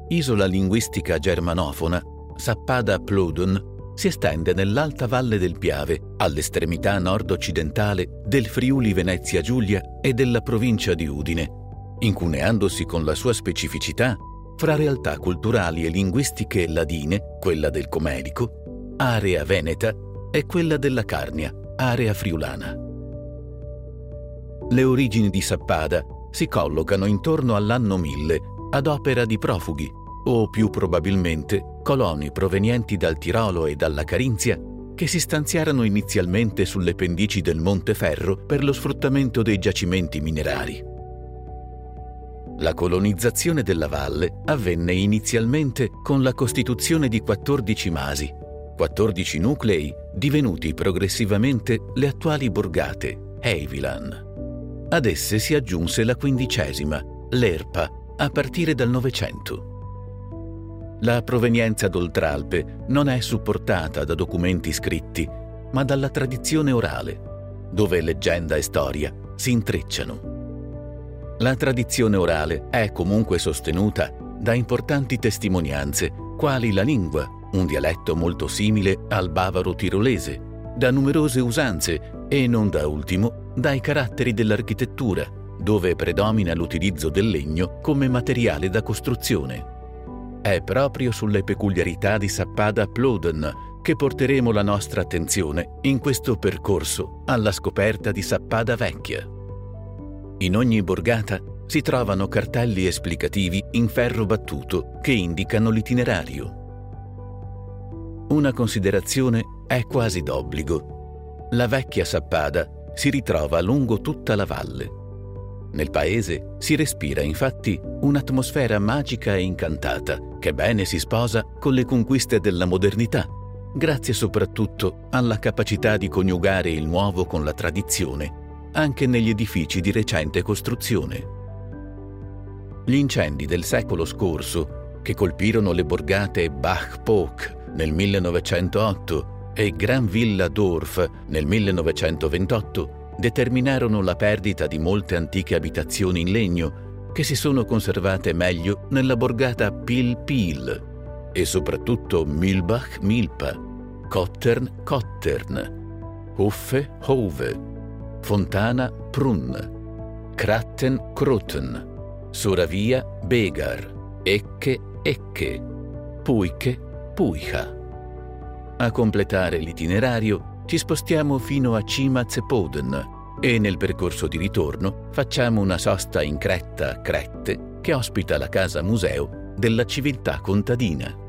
isola linguistica germanofona, Sappada Plodon si estende nell'alta valle del Piave, all'estremità nord-occidentale del Friuli Venezia Giulia e della provincia di Udine, incuneandosi con la sua specificità fra realtà culturali e linguistiche ladine, quella del Comelico, area veneta, e quella della Carnia, area friulana. Le origini di Sappada si collocano intorno all'anno 1000 ad opera di profughi, o più probabilmente coloni provenienti dal Tirolo e dalla Carinzia che si stanziarono inizialmente sulle pendici del Monte Ferro per lo sfruttamento dei giacimenti minerari. La colonizzazione della valle avvenne inizialmente con la costituzione di 14 masi, 14 nuclei divenuti progressivamente le attuali borgate, Heivilan. Ad esse si aggiunse la 15ª, l'Erpa, a partire dal Novecento. La provenienza d'Oltralpe non è supportata da documenti scritti, ma dalla tradizione orale, dove leggenda e storia si intrecciano. La tradizione orale è comunque sostenuta da importanti testimonianze, quali la lingua, un dialetto molto simile al bavaro tirolese, da numerose usanze e, non da ultimo, dai caratteri dell'architettura, dove predomina l'utilizzo del legno come materiale da costruzione. È proprio sulle peculiarità di Sappada Plodon che porteremo la nostra attenzione in questo percorso alla scoperta di Sappada Vecchia. In ogni borgata si trovano cartelli esplicativi in ferro battuto che indicano l'itinerario. Una considerazione è quasi d'obbligo. La vecchia Sappada si ritrova lungo tutta la valle. Nel paese si respira infatti un'atmosfera magica e incantata che bene si sposa con le conquiste della modernità, grazie soprattutto alla capacità di coniugare il nuovo con la tradizione, anche negli edifici di recente costruzione. Gli incendi del secolo scorso, che colpirono le borgate Bach-Poch nel 1908 e Gran Villa Dorf nel 1928, determinarono la perdita di molte antiche abitazioni in legno che si sono conservate meglio nella borgata Pil-Pil e soprattutto Mühlbach-Milpa, Kottern-Kottern, Hoffe-Hove, Fontana-Prunn, Kratten-Krotten, Soravia-Begar, Ecche-Ecche, Puiche-Puicha. A completare l'itinerario ci spostiamo fino a Cimaz-Poden e nel percorso di ritorno facciamo una sosta in Cretta, Crette, che ospita la casa museo della civiltà contadina.